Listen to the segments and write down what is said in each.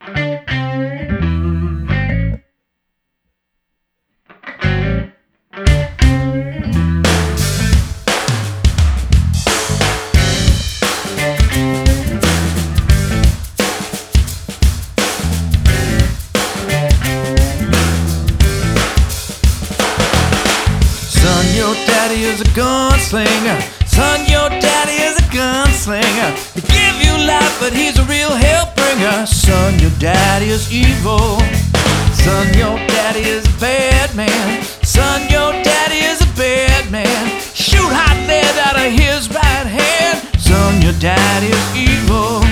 Your daddy is a gunslinger. Son, your daddy is a gunslinger. He give you life, but he's a real hellbringer. Son, your daddy is evil. Son, your daddy is a bad man. Son, your daddy is a bad man. Shoot hot lead out of his right hand. Son, your daddy is evil.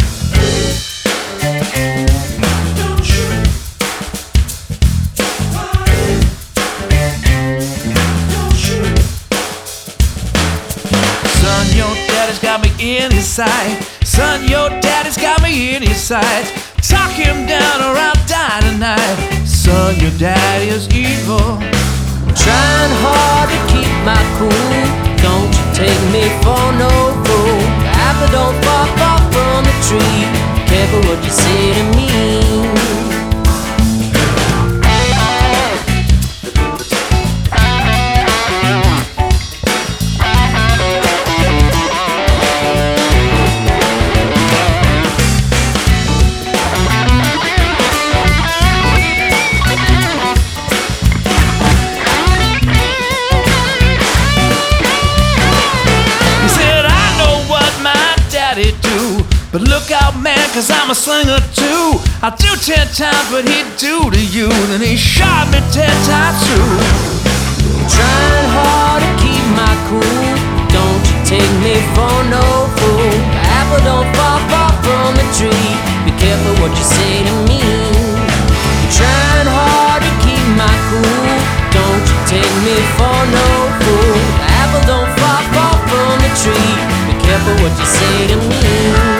Son, your daddy's got me in his sight. Son, your daddy's got me in his sight. Talk him down or I'll die tonight. Son, your daddy is evil. I'm trying hard to keep my cool. Don't you take me for no fool. The apple don't fall far from the tree. Be careful what you say to me. But look out, man, 'cause I'm a slinger too. I'll do 10 times what he'd do to you. Then he shot me 10 times through. I'm trying hard to keep my cool. Don't you take me for no fool. The apple don't fall far from the tree. Be careful what you say to me. I'm trying hard to keep my cool. Don't you take me for no fool. The apple don't fall far from the tree. Be careful what you say to me.